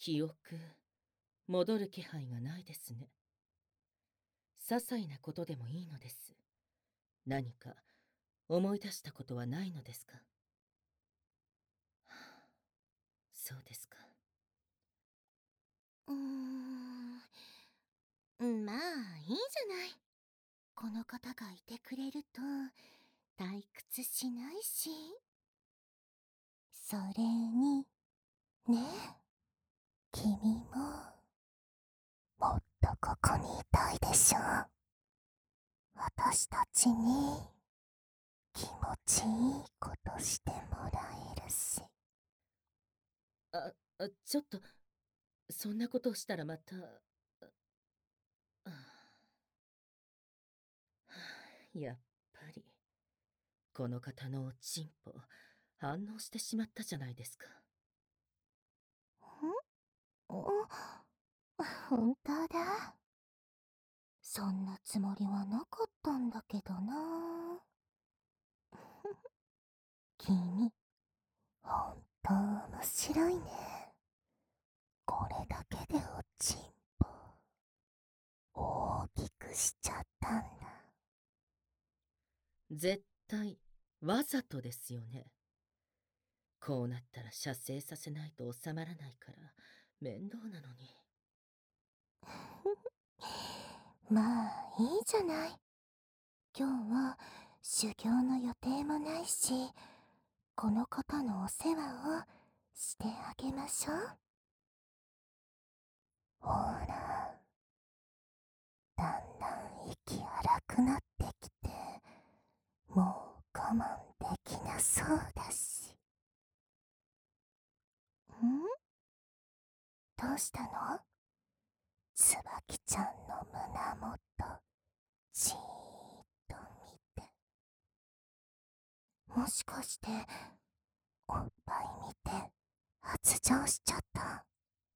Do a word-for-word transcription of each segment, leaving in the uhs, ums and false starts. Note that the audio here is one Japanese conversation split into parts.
記憶、戻る気配がないですね。些細なことでもいいのです。何か思い出したことはないのですか？はあ、そうですか。 うーん、うんまあいいじゃない。この方がいてくれると退屈しないし。それにね、君ももっとここにいたいでしょ。私たちに気持ちいいことしてもらえるし。 あ、あちょっと、そんなことをしたらまた、あやっぱり、この方のおちんぽ、反応してしまったじゃないですか。 ん本当だ。そんなつもりはなかったんだけどな。君、ほんと面白いね。これだけでおちんぽ大きくしちゃったんだ。 絶対、わざとですよね。こうなったら射精させないと収まらないから、面倒なのに。 まあいいじゃない。今日は修行の予定もないし、この方のお世話をしてあげましょう。ほら、だんだん息荒くなってきて、もう我慢できなそうだし。んどうしたの？つばきちゃんの胸元、じーっと見て。もしかして、おっぱい見て、発情しちゃった？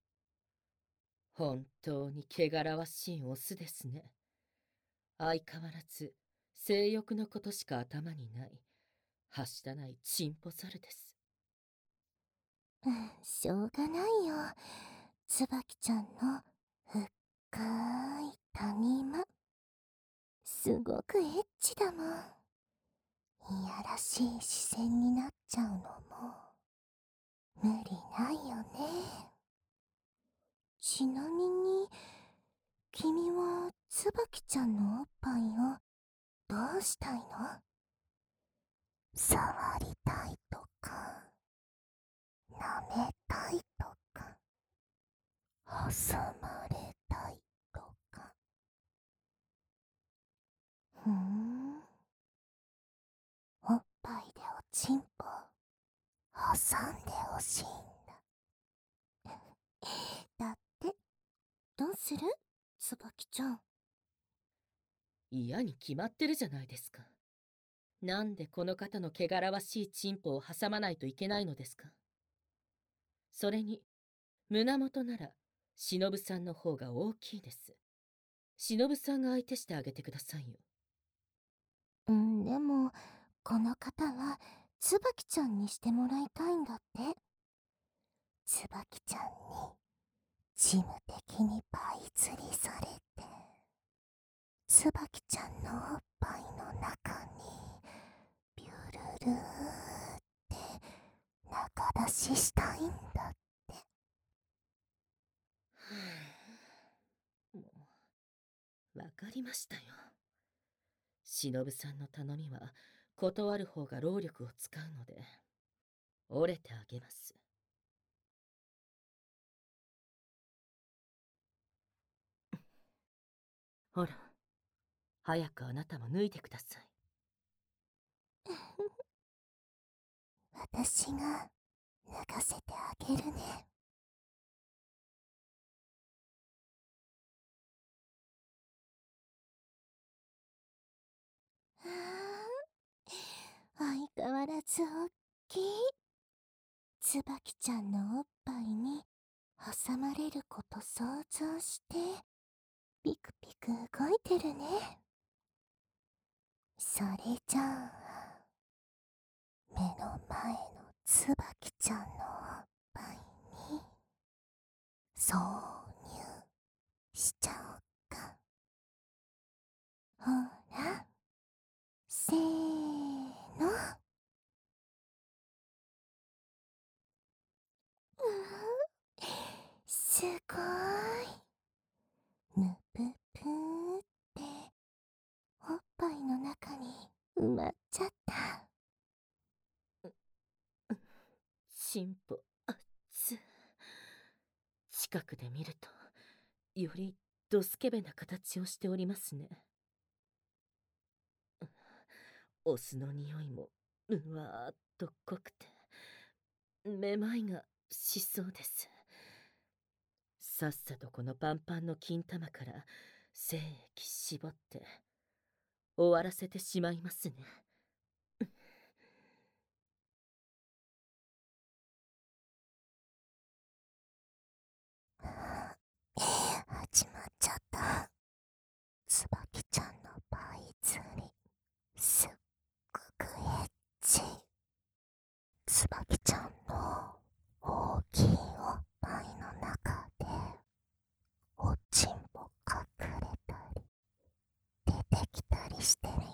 本当に汚らわしいオスですね。相変わらず、性欲のことしか頭にない、はしたないチンポ猿です。 うん、しょうがないよ。つばきちゃんの深い谷間。すごくエッチだもん。いやらしい視線になっちゃうのも無理ないよね。ちなみに、君はつばきちゃんのおっぱいをどうしたいの？触りたいとか、舐めたいとか、挟まれたいとか。ふーん。おっぱいでおちんぽ挟んでほしいんだ。だって、どうする？つばきちゃん。 嫌に決まってるじゃないですか。なんでこの方の汚らわしいチンポを挟まないといけないのですか。それに、胸元なら、忍さんの方が大きいです。忍さんが相手してあげてくださいよ。 うん、でも、この方は、つばきちゃんにしてもらいたいんだって。つばきちゃんに、事務的にパイ釣りされて、つばきちゃんのおっぱいの中に、ビュルルーって中出ししたいんだって。 もう、わかりましたよ。忍さんの頼みは、断る方が労力を使うので、折れてあげます。ほら、早くあなたも脱いでください。 私が脱がせてあげるね。ああ、相変わらずおっきい。つばきちゃんのおっぱいに挟まれること想像して、ピクピク動いてるね。それじゃあ、目の前のつばきちゃんのおっぱいに、 挿入しちゃおうか。ほら、せーの。うわ、すごい。ぬぷぷーっておっぱいの中に埋まっちゃった。 チンポあっつ。近くで見るとよりドスケベな形をしておりますね。オスの匂いもうわーっと濃くてめまいがしそうです。さっさとこのパンパンの金玉から精液絞って終わらせてしまいますね。 始まっちゃった。つばきちゃんのパイ釣り、すっごくエッチ。つばきちゃんの大きいおっぱいの中でおちんぽ隠れたり出てきたりしてるよ。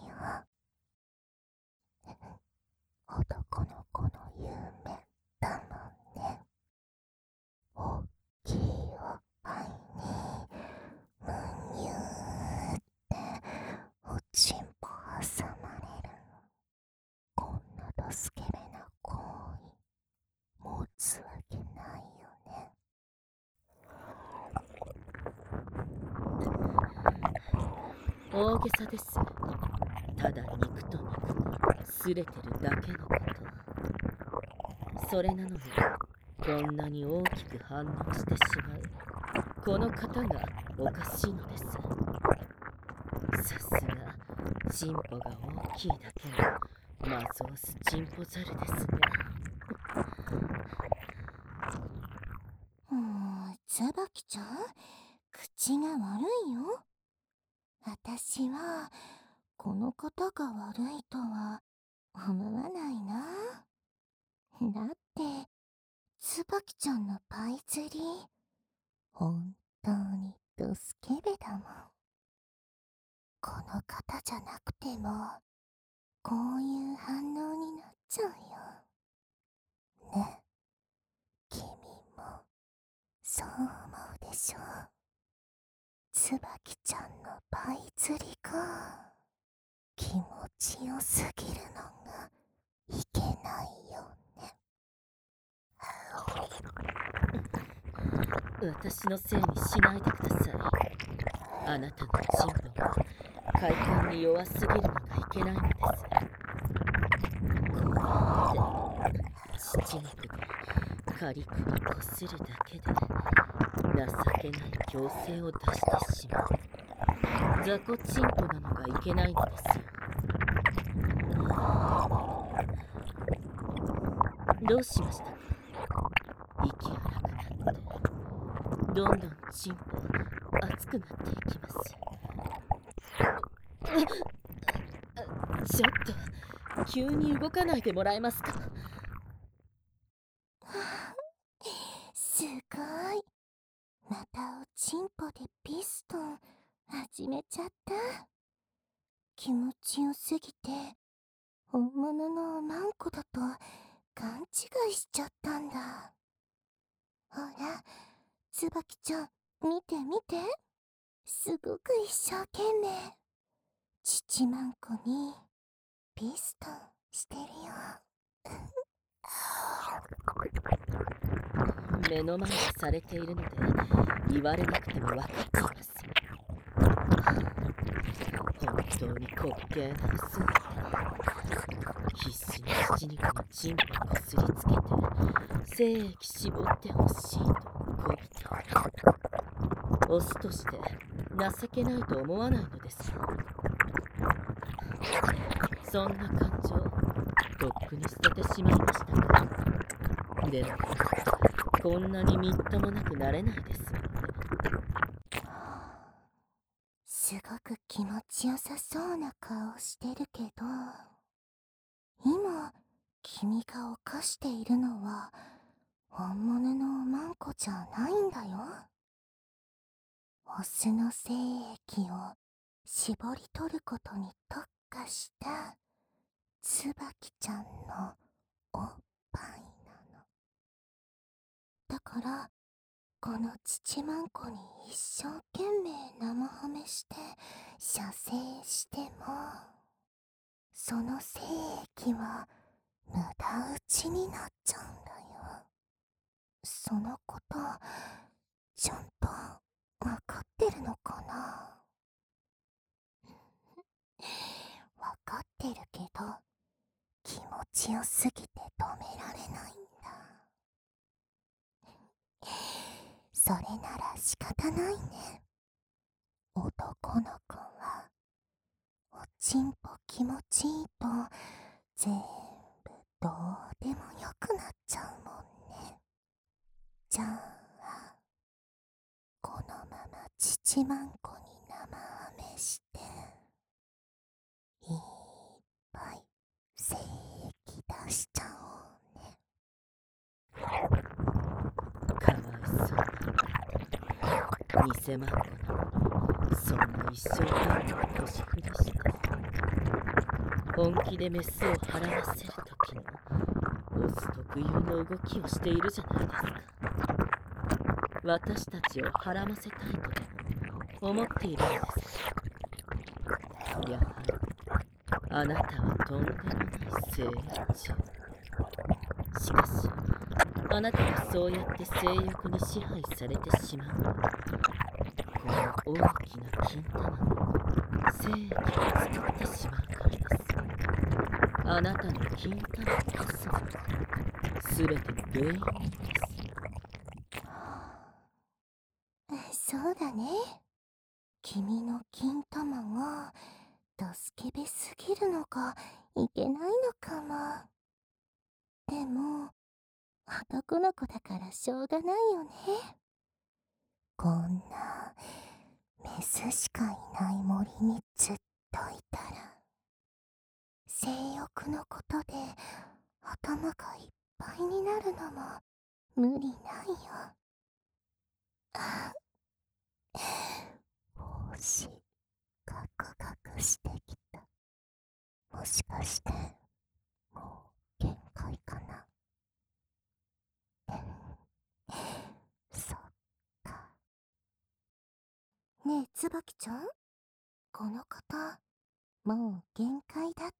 男の子の夢だもんね。大きいおっぱいにむにゅーっておちんぽ挟まれる。こんなドスケベな行為持つわけないよね。 大げさです。ただ肉と肉が擦れてるだけのこと。それなのにこんなに大きく反応してしまうこの方がおかしいのです。さすがチンポが大きいだけのマゾースチンポザルですね。 もうつばきちゃん、口が悪いよ。あたしはこの方が悪いとは思わないな。だってつばきちゃんのパイ釣り本当にドスケベだもん。この方じゃなくてもこういう反応になっちゃうよね。君もそう思うでしょ。つばきちゃんのパイ釣りか。気持ちよすぎるのがいけないよね。 私のせいにしないでください。あなたのチンポが快感に弱すぎるのがいけないのです。こうやって父肉でカリカリこするだけで情けない強制を出してしまう雑魚チンポなのがいけないのですよ。どうしましたか。息荒くなってどんどんチンポ熱くなっていきます。ちょっと急に動かないでもらえますか。 すごい。またおちんぽでピストン始めちゃった。気持ちよすぎて本物のマンコだと勘違いしちゃったんだ。ほら、つばきちゃん見て見て。すごく一生懸命父マンコにピストンしてるよ。 目の前でされているので言われなくても分かっています。本当に滑稽なくすんだ。必死に父肉にチンポこすりつけて精液絞ってほしいとこびてオスとして情けないと思わないのですか。そんな感情とっくに捨ててしまいましたか。でもこんなにみっともなくなれないですもんね。 すごく気持ちよさそうな顔してるけど、今君が犯しているのは本物のマンコじゃないんだよ。オスの精液を絞り取ることに特化した椿ちゃんのおっぱいなの。だからこの乳まんこに一生懸命生褒めして射精しても、その精液は無駄打ちになっちゃうんだよ。そのことちゃんとわかってるのかな。わかってるけど気持ちよすぎて止められないんだ。それなら仕方ないね。男の子はおちんぽ気持ちいいと全部どうでもよくなっちゃうもんね。じゃあこのまま乳まんこに生ハメしていっぱい精液出しちゃおうね。 かわいそうに偽まんこにそんな一生懸命腰振りして本気でメスを払わせる時のオス特有の動きをしているじゃないですか。私たちをはらませたいとでも思っているのですか。やはりあなたはとんでもない性欲中。しかしあなたがそうやって性欲に支配されてしまうのは、この大きな金玉が精液を作ってしまうからです。あなたの金玉こそが全ての原因なんです。 そうだね。君の金玉がドスケベすぎるのかいけないのかも。でも男の子だからしょうがないよね。こんなメスしかいない森にずっといたら性欲のことで頭がいっぱいになるのも無理ないよ。あ星ガクガクしてきた。もしかしてもう限界かな。そっか。ねえ椿ちゃん、この方もう限界だって。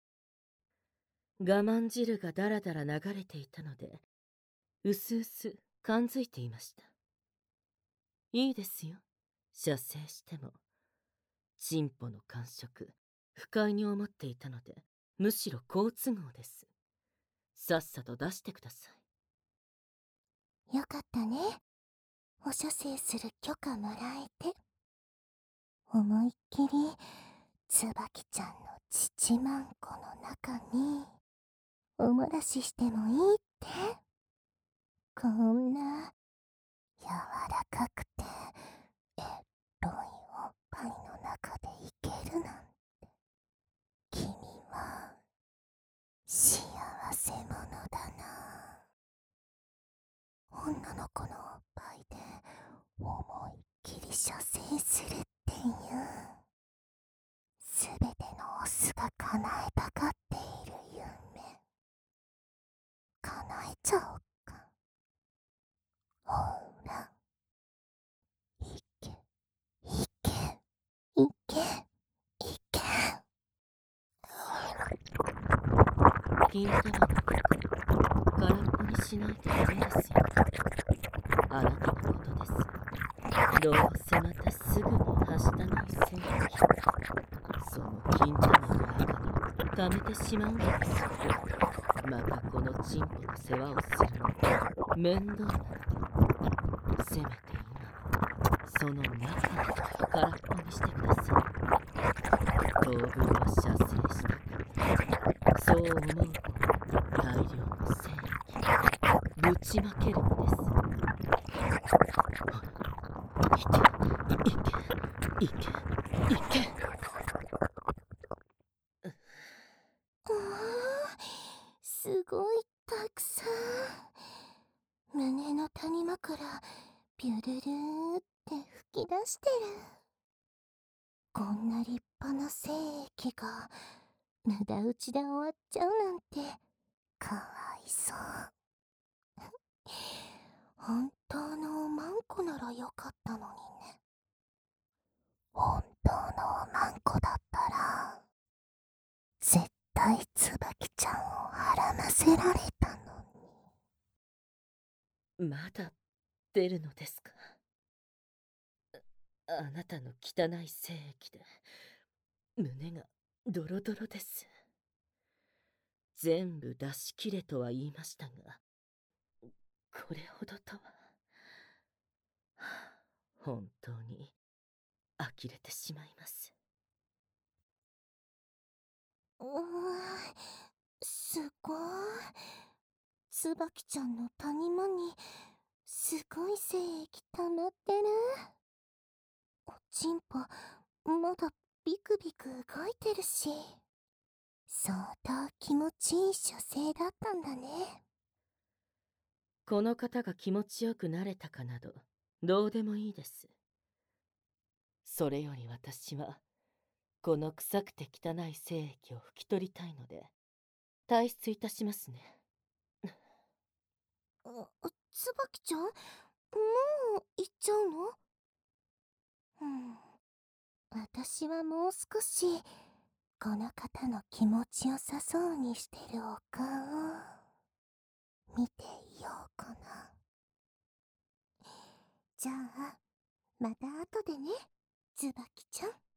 我慢汁がだらだら流れていたのでうすうす感づいていました。いいですよ、射精しても。チンポの感触不快に思っていたのでむしろ好都合です。さっさと出してください。よかったね、お射精する許可もらえて。思いっきり椿ちゃんの乳まんこの中にお漏らししてもいいって。こんな柔らかくてエロいおっぱいの中でいけるなんて、君は幸せ者だな。女の子のおっぱいで思いっきり射精するっていうすべてのオスが叶えたがっている夢、叶えちゃおっか。ほら、いけいけいけいけ。 金玉のこと空っぽにしないでいいですよ。あなたのことです。どうせまたすぐにはしたない精液その金玉の中に溜めてしまうんです。またこのチンポの世話をするのが面倒なので、せめて今その中を空っぽにしてください。当分は射精したくそう思うほど大量の精液ぶちまけるのです。いけいけいけいけ。 うわー、すごいたくさん。胸の谷間からピュルルーって吹き出してる。こんな立派な精液が無駄打ちで終わっちゃうなんてかわいそう。本当のおまんこならよかったのにね。本当のおまんこだったら絶対椿ちゃんをはらませられたのまだ出るのですか？ああなたの汚い精液で胸がドロドロです。全部出し切れとは言いましたが、これほどとは。はあ、本当に呆れてしまいます。 に。うーん、すごい。椿ちゃんの谷間にすごい精液溜まってる。おちんぽまだビクビク動いてるし、相当気持ちいい射精だったんだね。 この方が気持ちよくなれたかなどどうでもいいです。それより私はこの臭くて汚い精液を拭き取りたいので退出いたしますね。 あ、椿ちゃん、もう行っちゃうの？うん、私はもう少しこの方の気持ちよさそうにしてるお顔を見ていようかな。じゃあまた後でね、椿ちゃん。